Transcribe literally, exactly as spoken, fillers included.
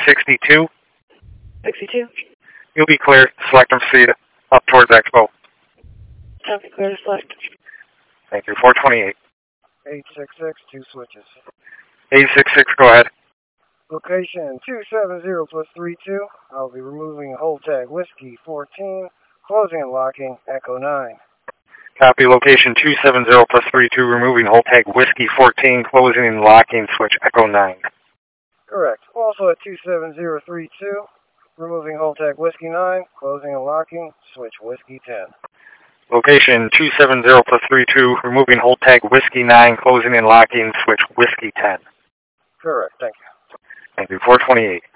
sixty-two. sixty-two. You'll be cleared. Select and proceed up towards Expo. Copy, clear to select. Thank you. four twenty-eight. eight six six, two switches. eight six six, go ahead. Location two seven zero plus three two. I'll be removing hold tag Whiskey fourteen, closing and locking Echo nine. Copy. Location two seven zero plus three two, removing hold tag Whiskey fourteen, closing and locking switch Echo nine. Correct. Also at two seven zero three two, removing hold tag Whiskey nine, closing and locking switch Whiskey ten. Location two seven zero plus three two, removing hold tag Whiskey nine, closing and locking switch Whiskey ten. Correct. Thank you. Thank you. four twenty-eight.